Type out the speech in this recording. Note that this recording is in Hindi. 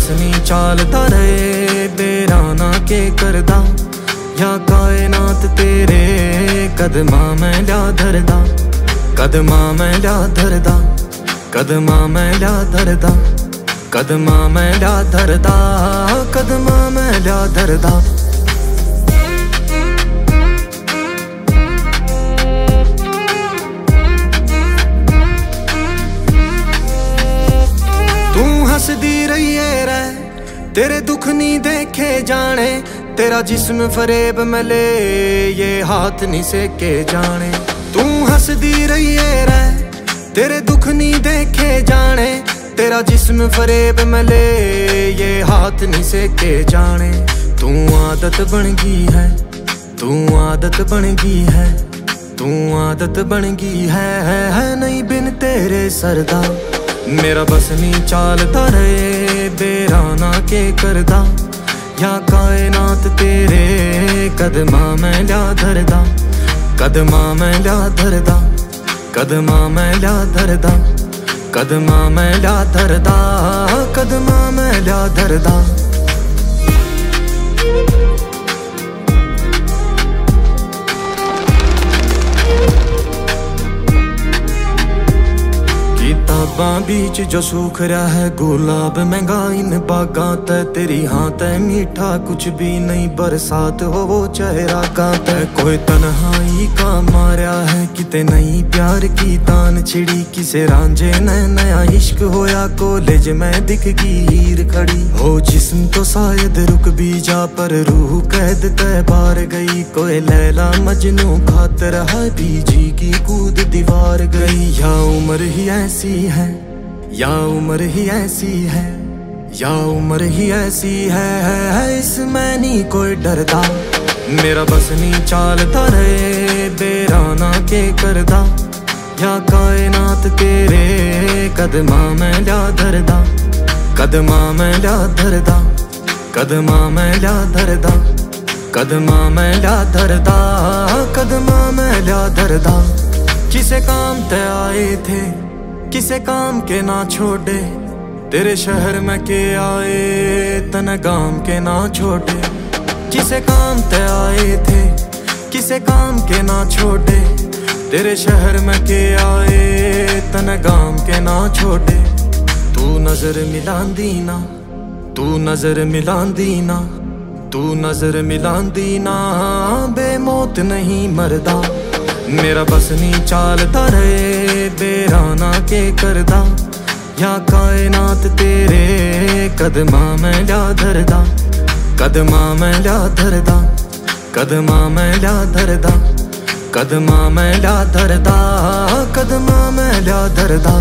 बस नहीं चालता रहे बेराना के करदा या कायनात तेरे कदमा मैं ल्या धरदा कदमा मैं ल्या धरदा कदमा मैं ल्या धरदा कदमा मैं ल्या धरदा कदमा मैं ल्या धरदा। तू हंसदी रहिए रे तेरे दुख नहीं देखे जाने तेरा जिस्म फरेब मले ये हाथ नहीं सेके जाने। तू हंसदी रहिए रे तेरे दुख नहीं देखे जाने तेरा जिस्म फरेब मले ये हाथ नहीं सेके जाने। तू आदत बन गई है तू आदत बन गई है तू आदत बन गई है नहीं बिन तेरे सरदा। मेरा बस नहीं चालता रहे बेराना के करदा या कायनात तेरे कदमा मैं ल्या धरदा कदमा मैं ल्या धरदा कदमा मैं ल्या धरदा कदमा मैं ल्या धरदा कदमा मैं ल्या धरदा। किताबां बीच जो सूख रहा है गुलाब महंगा इन बागां ते तेरी हाँ ते मीठा कुछ भी नहीं बरसात हो वो चेहरा का ते कोई तन्हाई का मारा है किते नहीं प्यार की तान छिड़ी किसे रांझे ने नया इश्क होया कॉलेज में दिख गई हीर खड़ी हो जिस्म तो शायद रुक भी जा पर रूह कैद तय बार गई कोई लैला मजनू खातर है बीजी की कूद दीवार गई। या उम्र ही ऐसी है या उम्र ही ऐसी है या उम्र ही ऐसी है इसमें नहीं कोई डरदा। मेरा बस नहीं चालता रहे बेराना के करदा या कायनात तेरे कदमा मैं ल्या धरदा कदमा मैं ल्या धरदा कदमा मैं ल्या धरदा कदमा मैं ल्या धरदा कदमा मैं ल्या धरदा। किसे काम ते आए थे किसे काम के ना छोड़े तेरे शहर में के आए तने गाम के ना छोड़े। किसे काम ते आए थे किसे काम के ना छोड़े तेरे शहर में के आए तने गाम के ना छोड़े। तू नजर मिलांदी ना तू नजर मिलांदी ना तू नजर मिलांदी ना बेमौत नहीं मरदा। मेरा बस नहीं चालता रहे बेराना के करदा या कायनात तेरे कदमा मैं ल्या धरदा कदमा मैं ल्या धरदा कदमा मैं ल्या धरदा कदमा मैं ल्या धरदा कदमा मैं ल्या धरदा।